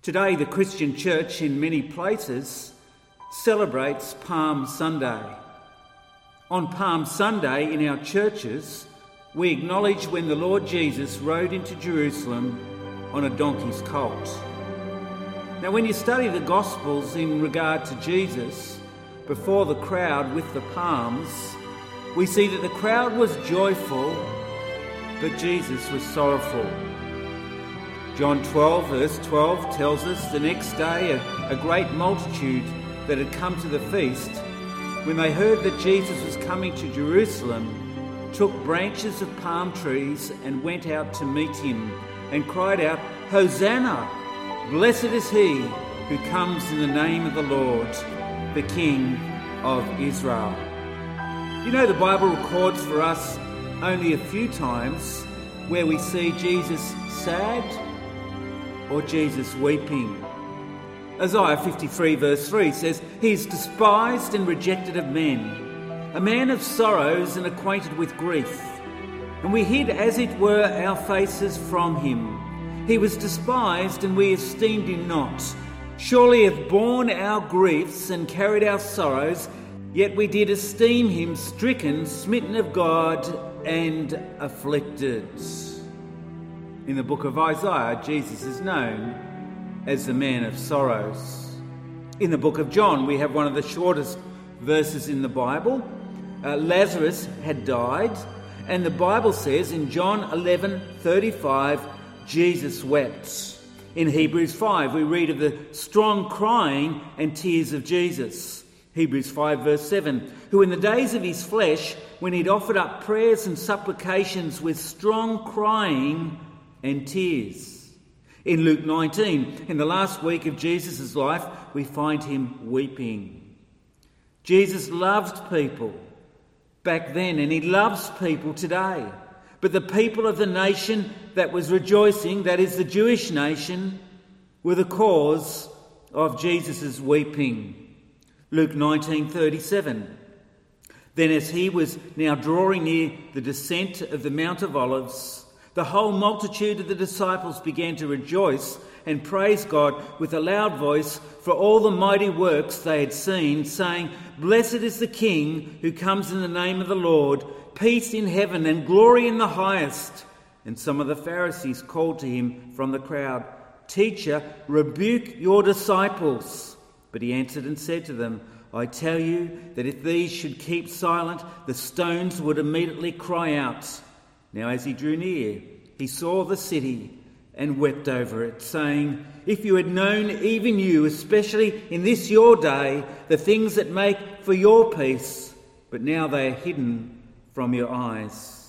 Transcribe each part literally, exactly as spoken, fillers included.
Today, the Christian church in many places celebrates Palm Sunday. On Palm Sunday in our churches, we acknowledge when the Lord Jesus rode into Jerusalem on a donkey's colt. Now, when you study the Gospels in regard to Jesus, before the crowd with the palms, we see that the crowd was joyful, but Jesus was sorrowful. John twelve, verse twelve tells us the next day a, a great multitude that had come to the feast, when they heard that Jesus was coming to Jerusalem, took branches of palm trees and went out to meet him and cried out, "Hosanna! Blessed is he who comes in the name of the Lord, the King of Israel." You know, the Bible records for us only a few times where we see Jesus sad or Jesus weeping. Isaiah fifty-three verse three says, "He is despised and rejected of men, a man of sorrows and acquainted with grief. And we hid as it were our faces from him. He was despised and we esteemed him not. Surely he hath borne our griefs and carried our sorrows, yet we did esteem him stricken, smitten of God, and afflicted." In the book of Isaiah, Jesus is known as the man of sorrows. In the book of John, we have one of the shortest verses in the Bible. Uh, Lazarus had died, and the Bible says in John eleven thirty-five, Jesus wept. In Hebrews five, we read of the strong crying and tears of Jesus. Hebrews five verse seven, who in the days of his flesh, when he'd offered up prayers and supplications with strong crying and tears. In Luke nineteen, in the last week of Jesus' life, we find him weeping. Jesus loved people back then, and he loves people today. But the people of the nation that was rejoicing, that is the Jewish nation, were the cause of Jesus' weeping. Luke nineteen thirty-seven. Then as he was now drawing near the descent of the Mount of Olives, the whole multitude of the disciples began to rejoice and praise God with a loud voice for all the mighty works they had seen, saying, "Blessed is the King who comes in the name of the Lord, peace in heaven and glory in the highest." And some of the Pharisees called to him from the crowd, "Teacher, rebuke your disciples." But he answered and said to them, "I tell you that if these should keep silent, the stones would immediately cry out." Now as he drew near, he saw the city and wept over it, saying, "If you had known, even you, especially in this your day, the things that make for your peace, but now they are hidden from your eyes."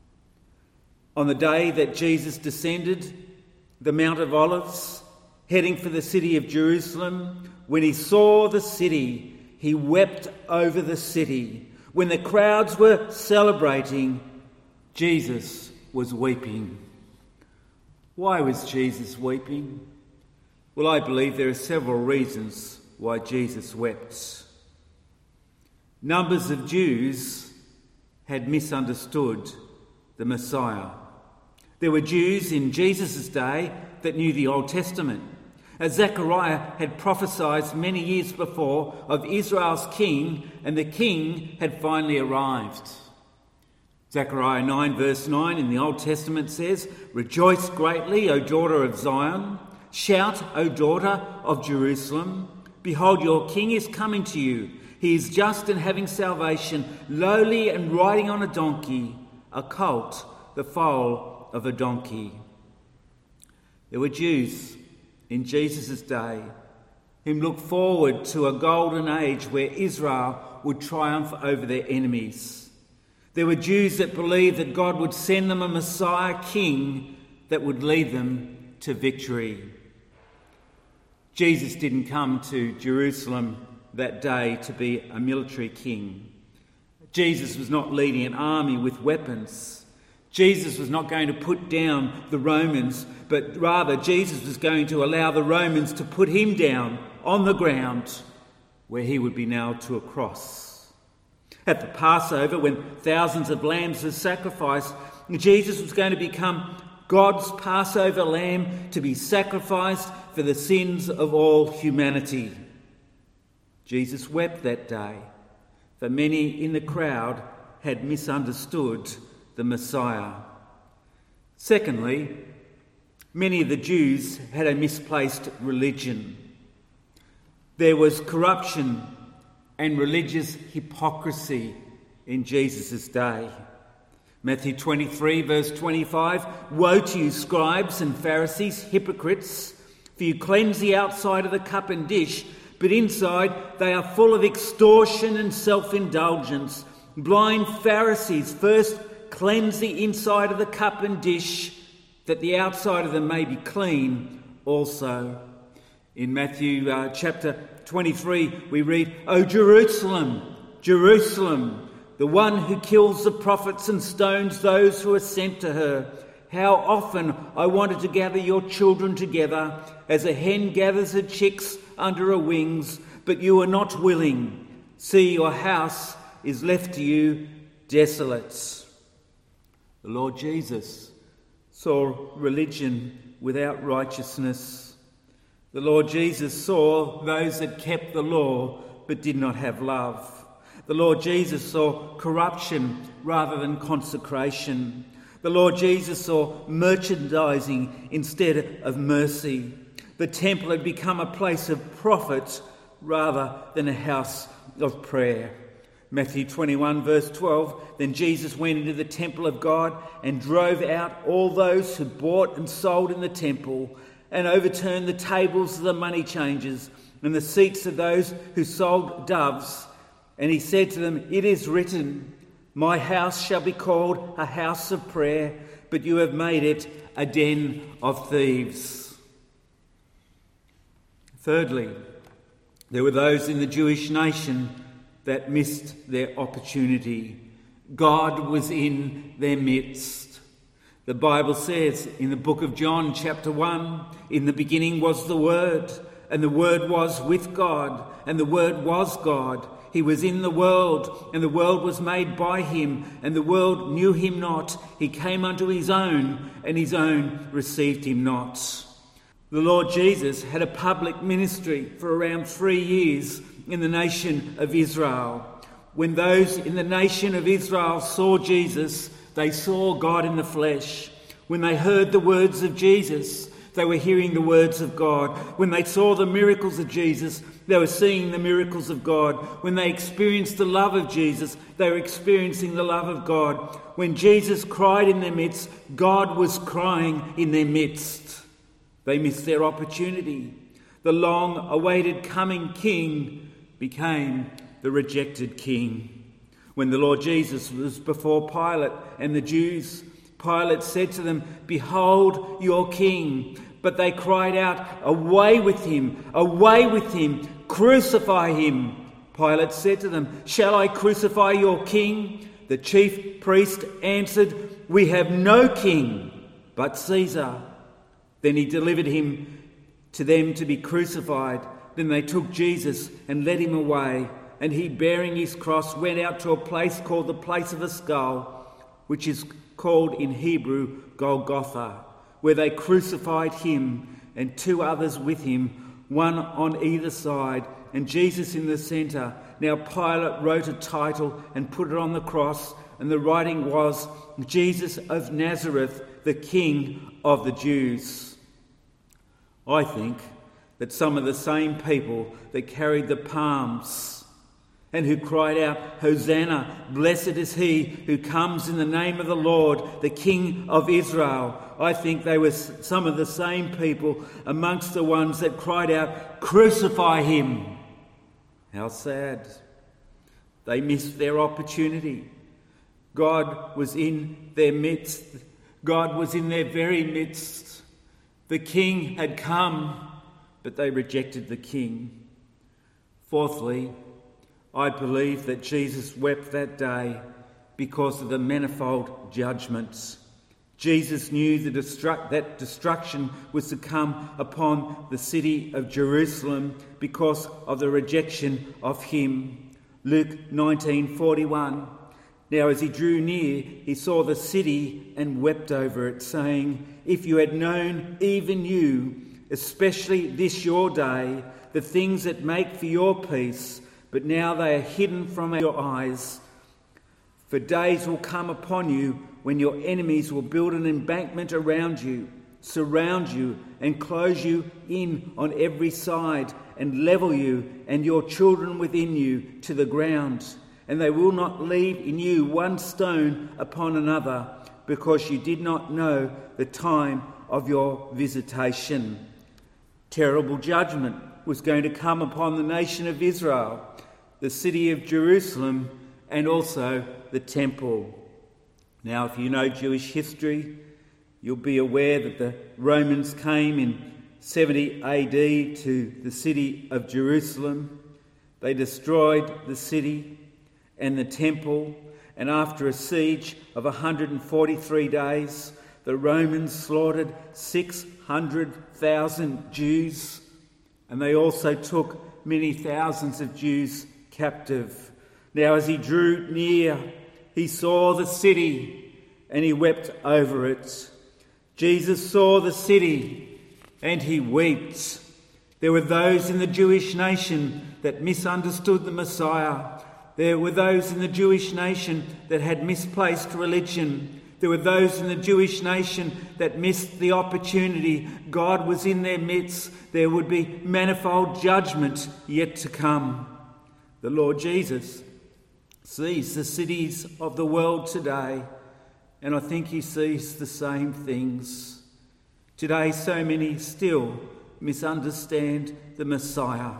On the day that Jesus descended the Mount of Olives, heading for the city of Jerusalem, when he saw the city, he wept over the city. When the crowds were celebrating, Jesus was weeping. Why was Jesus weeping? Well, I believe there are several reasons why Jesus wept. Numbers of Jews had misunderstood the Messiah. There were Jews in Jesus' day that knew the Old Testament. As Zechariah had prophesied many years before of Israel's king, and the king had finally arrived. Zechariah nine verse nine in the Old Testament says, "Rejoice greatly, O daughter of Zion. Shout, O daughter of Jerusalem. Behold, your king is coming to you. He is just and having salvation, lowly and riding on a donkey, a colt, the foal of a donkey." There were Jews in Jesus' day who looked forward to a golden age where Israel would triumph over their enemies. There were Jews that believed that God would send them a Messiah king that would lead them to victory. Jesus didn't come to Jerusalem that day to be a military king. Jesus was not leading an army with weapons. Jesus was not going to put down the Romans, but rather Jesus was going to allow the Romans to put him down on the ground where he would be nailed to a cross. At the Passover, when thousands of lambs were sacrificed, Jesus was going to become God's Passover lamb to be sacrificed for the sins of all humanity. Jesus wept that day, for many in the crowd had misunderstood the Messiah. Secondly, many of the Jews had a misplaced religion. There was corruption and religious hypocrisy in Jesus' day. Matthew twenty-three, verse twenty-five, "Woe to you, scribes and Pharisees, hypocrites, for you cleanse the outside of the cup and dish, but inside they are full of extortion and self-indulgence. Blind Pharisees, first cleanse the inside of the cup and dish, that the outside of them may be clean also." In Matthew uh, chapter twenty-three, we read, "O Jerusalem, Jerusalem, the one who kills the prophets and stones those who are sent to her. How often I wanted to gather your children together as a hen gathers her chicks under her wings, but you are not willing. See, your house is left to you desolate." The Lord Jesus saw religion without righteousness. The Lord Jesus saw those that kept the law but did not have love. The Lord Jesus saw corruption rather than consecration. The Lord Jesus saw merchandising instead of mercy. The temple had become a place of profit rather than a house of prayer. Matthew twenty-one, verse twelve, "Then Jesus went into the temple of God and drove out all those who bought and sold in the temple, and overturned the tables of the money changers and the seats of those who sold doves. And he said to them, 'It is written, my house shall be called a house of prayer, but you have made it a den of thieves.'" Thirdly, there were those in the Jewish nation that missed their opportunity. God was in their midst. The Bible says in the book of John, chapter one, "In the beginning was the Word, and the Word was with God, and the Word was God. He was in the world, and the world was made by him, and the world knew him not. He came unto his own, and his own received him not." The Lord Jesus had a public ministry for around three years in the nation of Israel. When those in the nation of Israel saw Jesus, they saw God in the flesh. When they heard the words of Jesus, they were hearing the words of God. When they saw the miracles of Jesus, they were seeing the miracles of God. When they experienced the love of Jesus, they were experiencing the love of God. When Jesus cried in their midst, God was crying in their midst. They missed their opportunity. The long-awaited coming King became the rejected king. When the Lord Jesus was before Pilate and the Jews, Pilate said to them, "Behold your king." But they cried out, "Away with him, away with him, crucify him." Pilate said to them, "Shall I crucify your king?" The chief priest answered, "We have no king but Caesar." Then he delivered him to them to be crucified. Then they took Jesus and led him away, and he, bearing his cross, went out to a place called the Place of a Skull, which is called in Hebrew Golgotha, where they crucified him and two others with him, one on either side, and Jesus in the centre. Now Pilate wrote a title and put it on the cross, and the writing was, "Jesus of Nazareth, the King of the Jews." I think that some of the same people that carried the palms and who cried out, "Hosanna, blessed is he who comes in the name of the Lord, the King of Israel," I think they were some of the same people amongst the ones that cried out, "Crucify him." How sad. They missed their opportunity. God was in their midst. God was in their very midst. The King had come, but they rejected the King. Fourthly, I believe that Jesus wept that day because of the manifold judgments. Jesus knew the destruct- that destruction was to come upon the city of Jerusalem because of the rejection of him. Luke nineteen forty-one. Now as he drew near, he saw the city and wept over it, saying, "If you had known, even you, especially this your day, the things that make for your peace, but now they are hidden from your eyes. For days will come upon you when your enemies will build an embankment around you, surround you and close you in on every side, and level you and your children within you to the ground. And they will not leave in you one stone upon another, because you did not know the time of your visitation. Terrible judgment was going to come upon the nation of Israel, the city of Jerusalem, and also the temple. Now, if you know Jewish history, you'll be aware that the Romans came in seventy A D to the city of Jerusalem. They destroyed the city and the temple, and after a siege of one hundred forty-three days, the Romans slaughtered six hundred thousand Jews, and they also took many thousands of Jews captive. Now, as he drew near, he saw the city and he wept over it. Jesus saw the city and he wept. There were those in the Jewish nation that misunderstood the Messiah. There were those in the Jewish nation that had misplaced religion. There were those in the Jewish nation that missed the opportunity. God was in their midst. There would be manifold judgment yet to come. The Lord Jesus sees the cities of the world today, and I think he sees the same things. Today, so many still misunderstand the Messiah.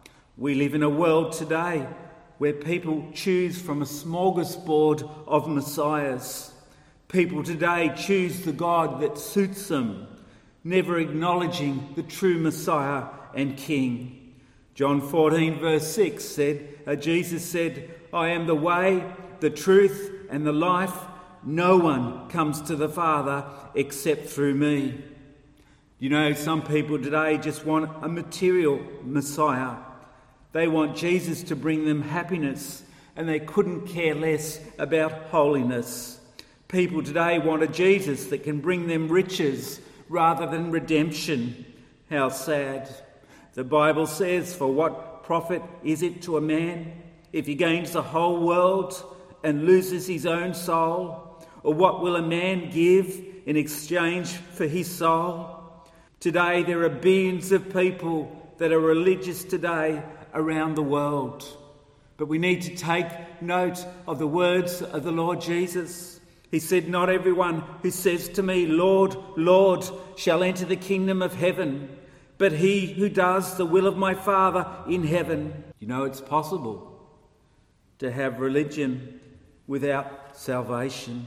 We live in a world today where people choose from a smorgasbord of messiahs. People today choose the God that suits them, never acknowledging the true Messiah and King. John fourteen verse six said, uh, Jesus said, I am the way, the truth and the life. No one comes to the Father except through me. You know, some people today just want a material Messiah. They want Jesus to bring them happiness, and they couldn't care less about holiness. People today want a Jesus that can bring them riches rather than redemption. How sad. The Bible says, for what profit is it to a man if he gains the whole world and loses his own soul? Or what will a man give in exchange for his soul? Today there are billions of people that are religious today around the world. But we need to take note of the words of the Lord Jesus. He said, not everyone who says to me, Lord, Lord, shall enter the kingdom of heaven, but he who does the will of my Father in heaven. You know, it's possible to have religion without salvation.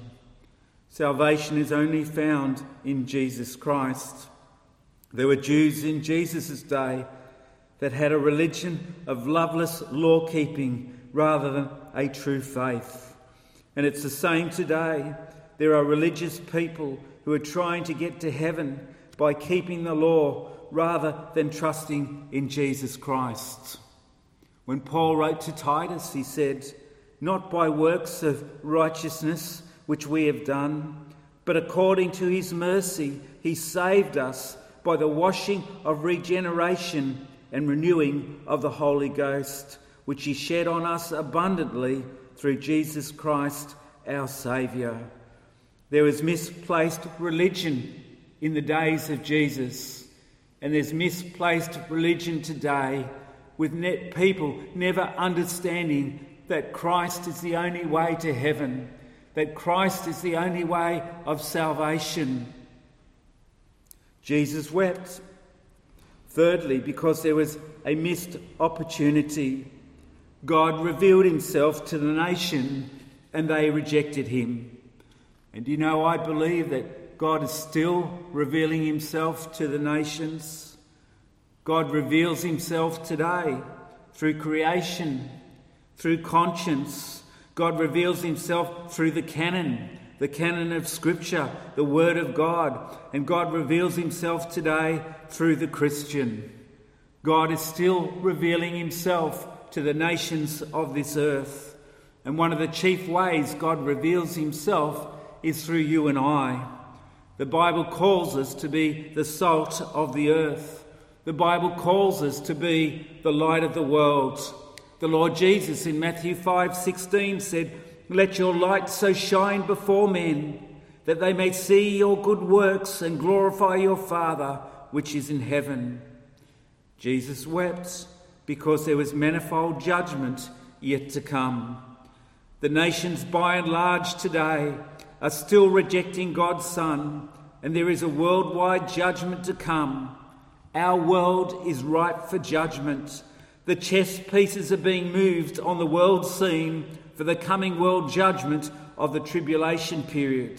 Salvation is only found in Jesus Christ. There were Jews in Jesus' day that had a religion of loveless law-keeping rather than a true faith. And it's the same today. There are religious people who are trying to get to heaven by keeping the law rather than trusting in Jesus Christ. When Paul wrote to Titus, he said, not by works of righteousness which we have done, but according to his mercy he saved us by the washing of regeneration and renewing of the Holy Ghost, which he shed on us abundantly through Jesus Christ our Saviour. There was misplaced religion in the days of Jesus, and there's misplaced religion today, with net people never understanding that Christ is the only way to heaven, that Christ is the only way of salvation. Jesus wept. Thirdly, because there was a missed opportunity. God revealed himself to the nation and they rejected him. And you know, I believe that God is still revealing himself to the nations. God reveals himself today through creation, through conscience. God reveals himself through the canon, the canon of Scripture, the Word of God. And God reveals himself today through the Christian. God is still revealing himself to the nations of this earth. And one of the chief ways God reveals himself is through you and I. The Bible calls us to be the salt of the earth. The Bible calls us to be the light of the world. The Lord Jesus in Matthew five sixteen said, "Let your light so shine before men, that they may see your good works and glorify your Father which is in heaven." Jesus wept because there was manifold judgment yet to come. The nations by and large today are still rejecting God's Son, and there is a worldwide judgment to come. Our world is ripe for judgment. The chess pieces are being moved on the world scene for the coming world judgment of the tribulation period.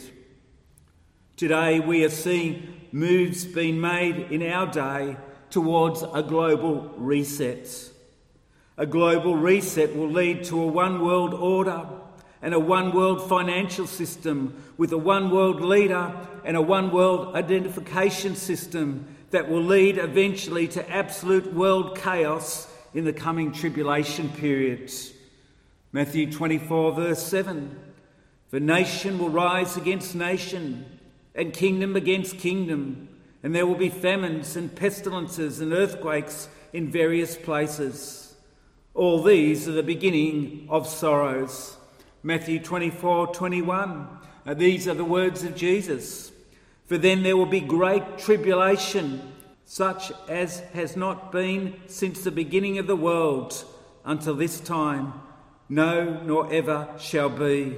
Today we are seeing moves being made in our day towards a global reset. A global reset will lead to a one world order and a one world financial system with a one world leader and a one world identification system that will lead eventually to absolute world chaos in the coming tribulation period. Matthew twenty-four verse seven, "For nation will rise against nation and kingdom against kingdom, and there will be famines and pestilences and earthquakes in various places. All these are the beginning of sorrows." Matthew twenty-four twenty-one. Now, these are the words of Jesus. "For then there will be great tribulation, such as has not been since the beginning of the world until this time, no, nor ever shall be."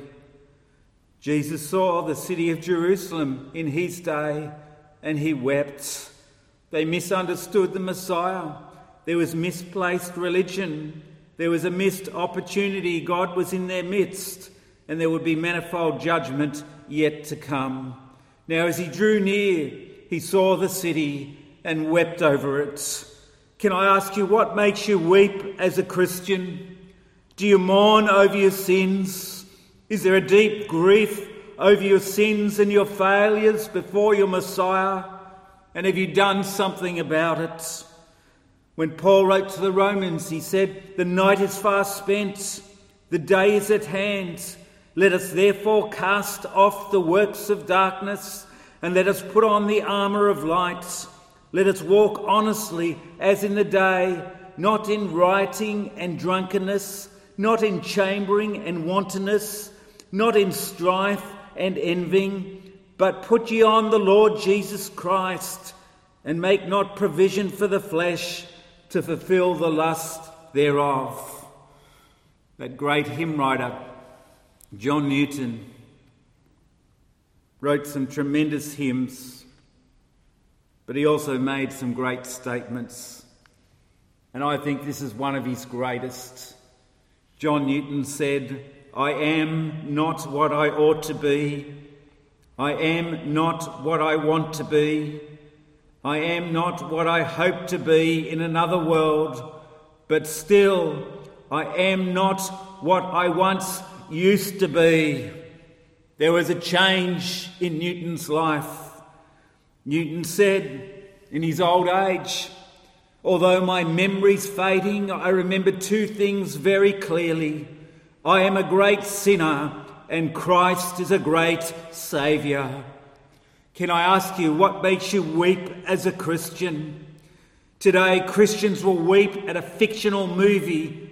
Jesus saw the city of Jerusalem in his day, and he wept. They misunderstood the Messiah. There was misplaced religion. There was a missed opportunity. God was in their midst, and there would be manifold judgment yet to come. Now, as he drew near, he saw the city and wept over it. Can I ask you, what makes you weep as a Christian? Do you mourn over your sins? Is there a deep grief over your sins and your failures before your Messiah? And have you done something about it? When Paul wrote to the Romans, he said, "The night is fast spent, the day is at hand. Let us therefore cast off the works of darkness, and let us put on the armour of light. Let us walk honestly as in the day, not in rioting and drunkenness, not in chambering and wantonness, not in strife and envying, but put ye on the Lord Jesus Christ, and make not provision for the flesh to fulfil the lust thereof." That great hymn writer, John Newton, wrote some tremendous hymns, but he also made some great statements. And I think this is one of his greatest. John Newton said, "I am not what I ought to be. I am not what I want to be. I am not what I hope to be in another world, but still I am not what I once used to be." There was a change in Newton's life. Newton said in his old age, "Although my memory's fading, I remember two things very clearly. I am a great sinner and Christ is a great Saviour." Can I ask you, what makes you weep as a Christian? Today, Christians will weep at a fictional movie,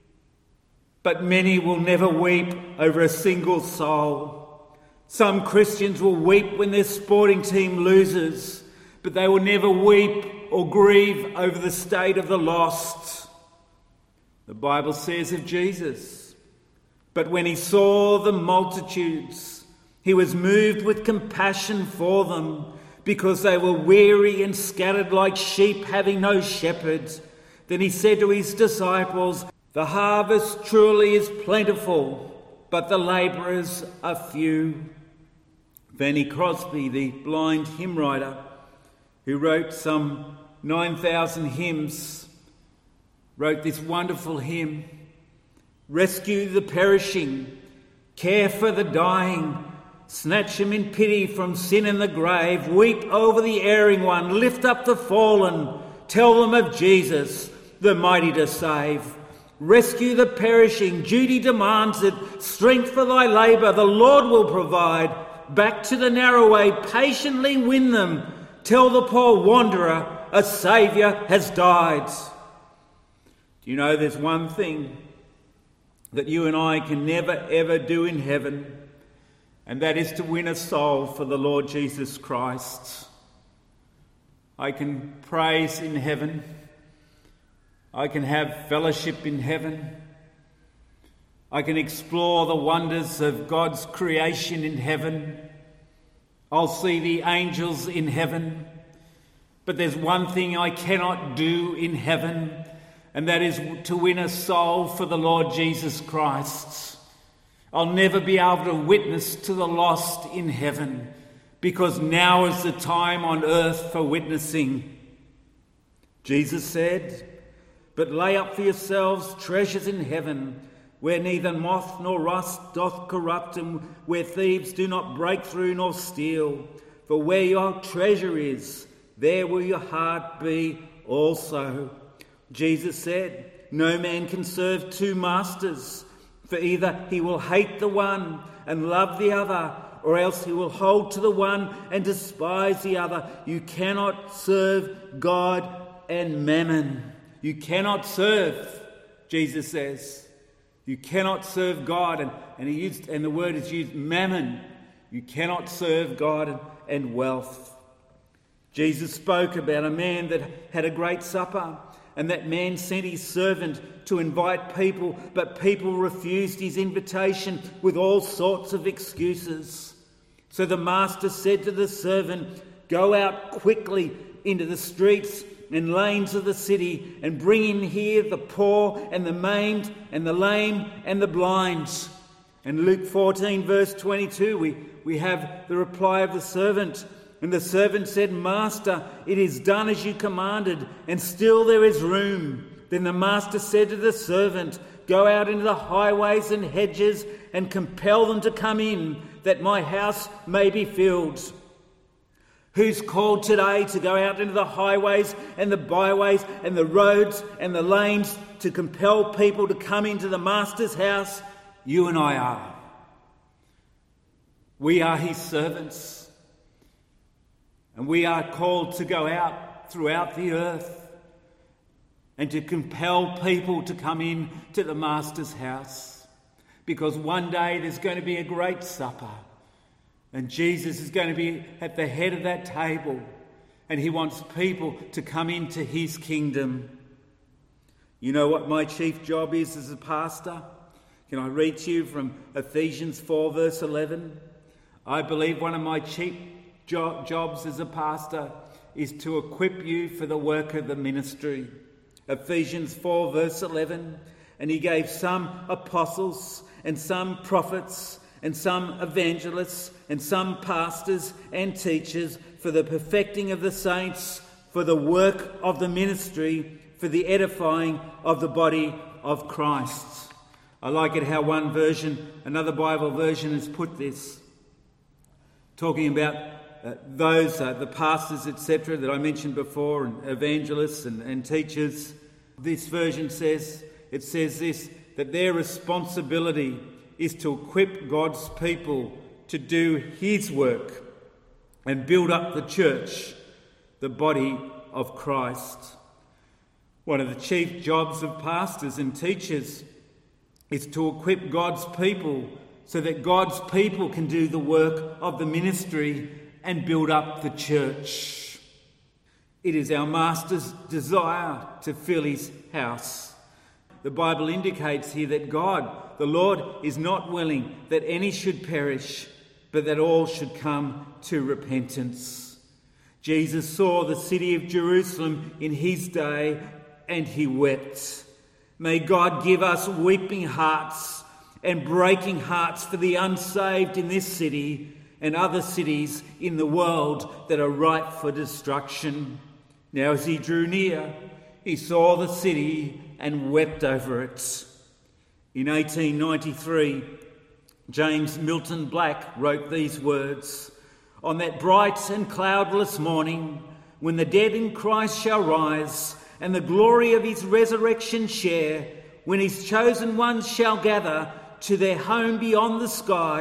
but many will never weep over a single soul. Some Christians will weep when their sporting team loses, but they will never weep or grieve over the state of the lost. The Bible says of Jesus, "But when he saw the multitudes, he was moved with compassion for them, because they were weary and scattered like sheep having no shepherd. Then he said to his disciples, 'The harvest truly is plentiful, but the labourers are few.'" Fanny Crosby, the blind hymn writer, who wrote some nine thousand hymns, wrote this wonderful hymn: "Rescue the perishing, care for the dying, snatch him in pity from sin and the grave, weep over the erring one, lift up the fallen, tell them of Jesus, the mighty to save. Rescue the perishing, duty demands it, strength for thy labour, the Lord will provide. back to the narrow way, patiently win them. Tell the poor wanderer a Saviour has died. Do you know there's one thing that you and I can never ever do in heaven, and that is to win a soul for the Lord Jesus Christ. I can praise in heaven. I can have fellowship in heaven. I can explore the wonders of God's creation in heaven. I'll see the angels in heaven. But there's one thing I cannot do in heaven, and that is to win a soul for the Lord Jesus Christ. I'll never be able to witness to the lost in heaven, because now is the time on earth for witnessing. Jesus said, "But lay up for yourselves treasures in heaven, where neither moth nor rust doth corrupt, and where thieves do not break through nor steal. For where your treasure is, there will your heart be also." Jesus said, "No man can serve two masters, for either he will hate the one and love the other, or else he will hold to the one and despise the other. You cannot serve God and mammon." You cannot serve, Jesus says. You cannot serve God, and, and, he used, and the word is used, mammon. You cannot serve God and, and wealth. Jesus spoke about a man that had a great supper, and that man sent his servant to invite people, but people refused his invitation with all sorts of excuses. So the master said to the servant, "Go out quickly into the streets and lanes of the city, and bring in here the poor and the maimed and the lame and the blind." And Luke fourteen verse twenty-two, we, we have the reply of the servant. And the servant said, "Master, it is done as you commanded, and still there is room." Then the master said to the servant, "Go out into the highways and hedges and compel them to come in, that my house may be filled." Who's called today to go out into the highways and the byways and the roads and the lanes to compel people to come into the Master's house? You and I are. We are his servants. And we are called to go out throughout the earth and to compel people to come in to the Master's house. Because one day there's going to be a great supper. And Jesus is going to be at the head of that table, and he wants people to come into his kingdom. You know what my chief job is as a pastor? Can I read to you from Ephesians four verse eleven? I believe one of my chief jo- jobs as a pastor is to equip you for the work of the ministry. Ephesians four verse eleven, "And he gave some apostles and some prophets and some evangelists and some pastors and teachers for the perfecting of the saints, for the work of the ministry, for the edifying of the body of Christ." I like it how one version, another Bible version has put this, talking about uh, those, uh, the pastors, et cetera, that I mentioned before, and evangelists and, and teachers. This version says, it says this, that their responsibility is to equip God's people to do his work and build up the church, the body of Christ. One of the chief jobs of pastors and teachers is to equip God's people so that God's people can do the work of the ministry and build up the church. It is our Master's desire to fill his house. The Bible indicates here that God, the Lord, is not willing that any should perish, but that all should come to repentance. Jesus saw the city of Jerusalem in his day, and he wept. May God give us weeping hearts and breaking hearts for the unsaved in this city and other cities in the world that are ripe for destruction. Now as he drew near, he saw the city and wept over it. In eighteen ninety-three, James Milton Black wrote these words, "On that bright and cloudless morning, when the dead in Christ shall rise, and the glory of his resurrection share, when his chosen ones shall gather to their home beyond the skies,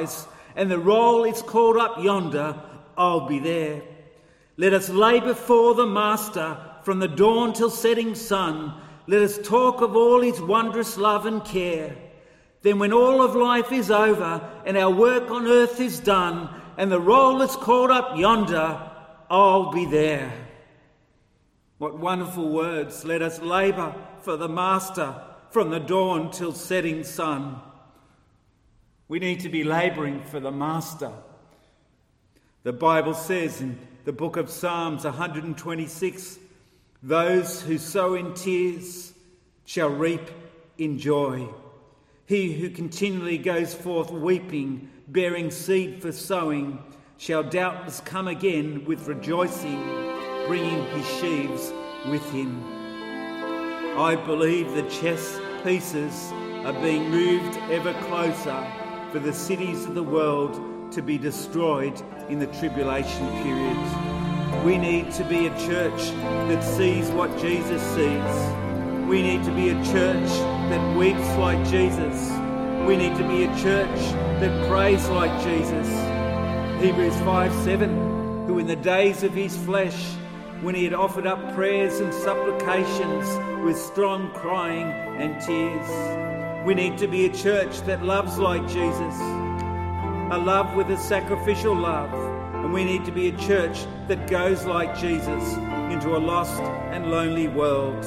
and the roll is called up yonder, I'll be there. Let us labour for the Master from the dawn till setting sun. Let us talk of all his wondrous love and care. Then when all of life is over and our work on earth is done and the roll is called up yonder, I'll be there. What wonderful words. Let us labour for the Master from the dawn till setting sun. We need to be labouring for the Master. The Bible says in the book of Psalms one hundred twenty-six, those who sow in tears shall reap in joy. He who continually goes forth weeping, bearing seed for sowing, shall doubtless come again with rejoicing, bringing his sheaves with him. I believe the chess pieces are being moved ever closer for the cities of the world to be destroyed in the tribulation period. We need to be a church that sees what Jesus sees. We need to be a church that weeps like Jesus. We need to be a church that prays like Jesus. Hebrews five seven, who in the days of his flesh, when he had offered up prayers and supplications with strong crying and tears. We need to be a church that loves like Jesus, a love with a sacrificial love. And we need to be a church that goes like Jesus into a lost and lonely world.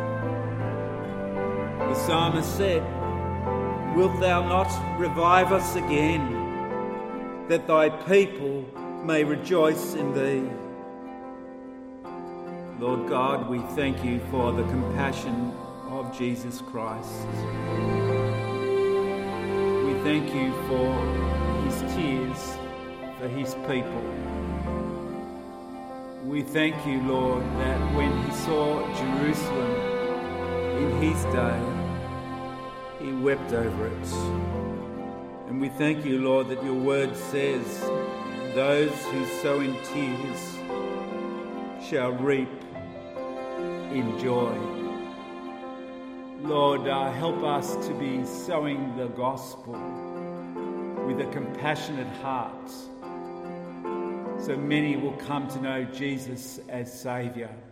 The psalmist said, wilt thou not revive us again, that thy people may rejoice in thee? Lord God, we thank you for the compassion of Jesus Christ. We thank you for his tears for his people. We thank you, Lord, that when he saw Jerusalem in his day, he wept over it. And we thank you, Lord, that your word says, those who sow in tears shall reap in joy. Lord, uh, help us to be sowing the gospel with a compassionate heart, so many will come to know Jesus as Saviour.